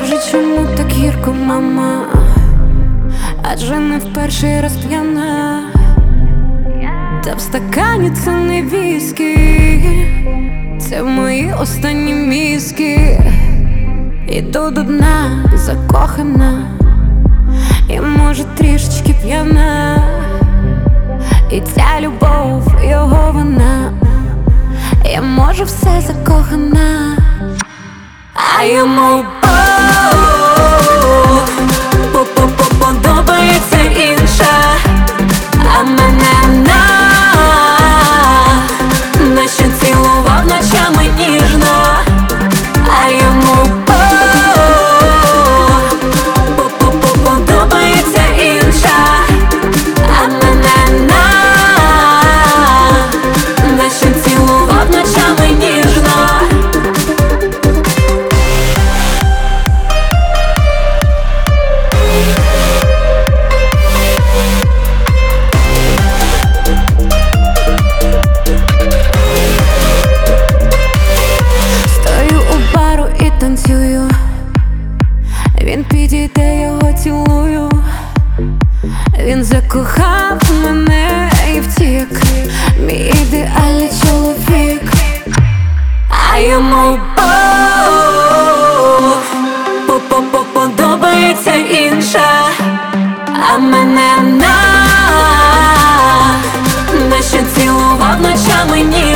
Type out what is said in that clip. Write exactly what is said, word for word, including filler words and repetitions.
Скажи, чому так гірко, мама? Адже не в перший раз п'яна. Та в стакані це не віскі, це мої останні мізки. Іду до дна, закохана, і може трішечки п'яна. І ця любов, його вина, я може все закохана. А йому подобається інша, а мене на нащо цілував ночами ніжно. А йому подобається інша, а мене на нащо цілував ночами ніжно. Він підійде, його цілую. Він закохав мене і втік, мій ідеальний чоловік. А йому подобається інша, а мене на нащо цілував ночами ні.